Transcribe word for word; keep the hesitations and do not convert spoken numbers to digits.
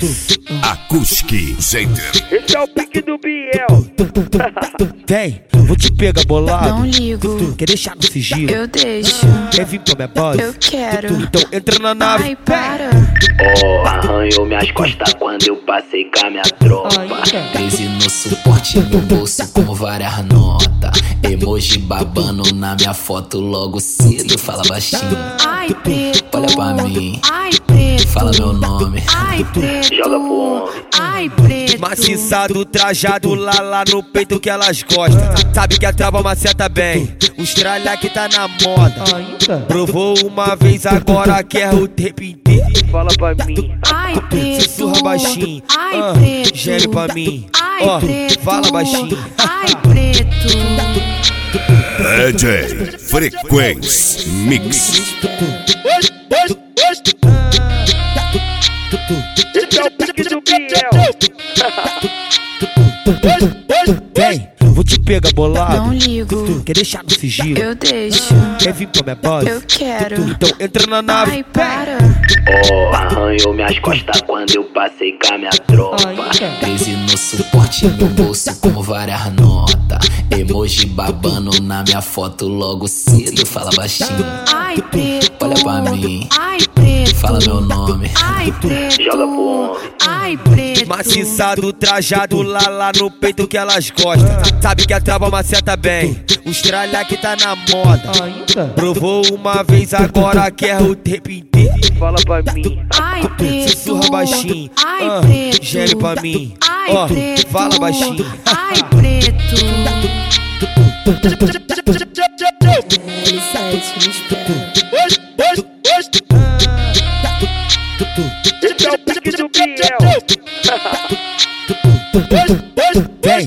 Acústica Center. Esse é o pique do Biel. Vem, vou te pegar bolado. Não ligo, Quer deixar no sigilo? eu deixo, Quer vir pra minha base? eu quero. Então entra na nave. Ai, para. Oh, arranhou minhas costas quando eu passei com a minha tropa. treze no suporte, no bolso com várias notas. Emoji babando na minha foto logo cedo. Fala baixinho, Ai, preto. olha pra mim, Ai, preto. fala meu nome. Ai, preto. Joga pro homem. Ai, preto. Maciçado, trajado lá, lá no peito que elas gostam. Sabe que a trava maceta bem, os tralha que tá na moda. Provou uma vez, agora quer o tempo inteiro. Fala pra mim. Ai, preto. Sussurra baixinho, Ai, ah, preto. geme pra mim. Ai, Ó, preto. fala baixinho. Ai, preto. D J Frequência Mix. Esse é o pique do Biel. Vem, vou te pegar bolado. Não ligo, Quer deixar no sigilo? eu deixo, Quer vir pra minha base? eu quero. Então entra na nave. Ai, para. Oh, arranhou minhas costas quando eu passei com a minha tropa. treze no suporte, no bolso com várias notas. Emoji babando na minha foto logo cedo. Fala baixinho, Ai, preto. olha pra mim, Ai, preto. fala meu nome. Ai, preto. Joga pro homem. Ai, preto. Maciçado, trajado lá, lá no peito que elas gostam. Sabe que a trava maceta bem, os tralha que tá na moda. Provou uma vez, agora quer o tempo inteiro. Fala pra mim. Ai, preto. Sussurra baixinho, Ai, ah, preto. geme pra mim. Ai, Ó, preto. fala baixinho. Ai, preto. Esse é o pique do Biel. Vem,